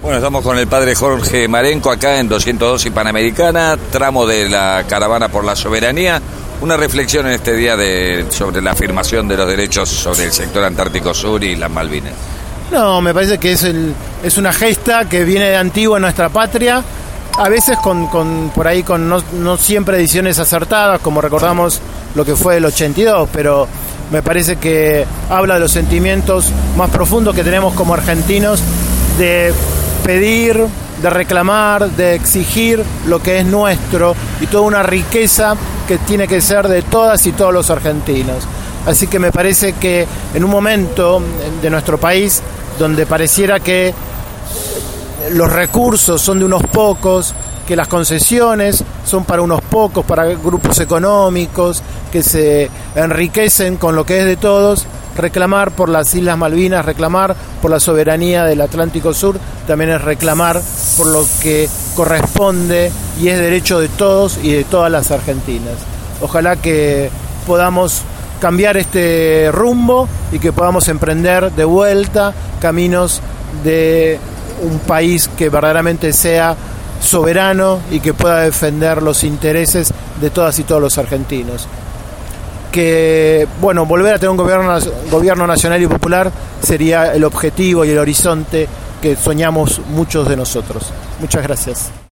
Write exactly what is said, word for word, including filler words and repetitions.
Bueno, estamos con el padre Jorge Marenco acá en doscientos dos y Panamericana, tramo de la Caravana por la Soberanía. Una reflexión en este día de, sobre la afirmación de los derechos sobre el sector Antártico Sur y las Malvinas. No, me parece que es, el, es una gesta que viene de antiguo en nuestra patria, a veces con, con por ahí con no, no siempre ediciones acertadas, como recordamos lo que fue el ochenta y dos, pero me parece que habla de los sentimientos más profundos que tenemos como argentinos de pedir, de reclamar, de exigir lo que es nuestro y toda una riqueza que tiene que ser de todas y todos los argentinos. Así que me parece que en un momento de nuestro país donde pareciera que los recursos son de unos pocos, que las concesiones son para unos pocos, para grupos económicos que se enriquecen con lo que es de todos, reclamar por las Islas Malvinas, reclamar por la soberanía del Atlántico Sur, también es reclamar por lo que corresponde y es derecho de todos y de todas las argentinas. Ojalá que podamos cambiar este rumbo y que podamos emprender de vuelta caminos de un país que verdaderamente sea soberano y que pueda defender los intereses de todas y todos los argentinos. Que, bueno, volver a tener un gobierno, gobierno nacional y popular sería el objetivo y el horizonte que soñamos muchos de nosotros. Muchas gracias.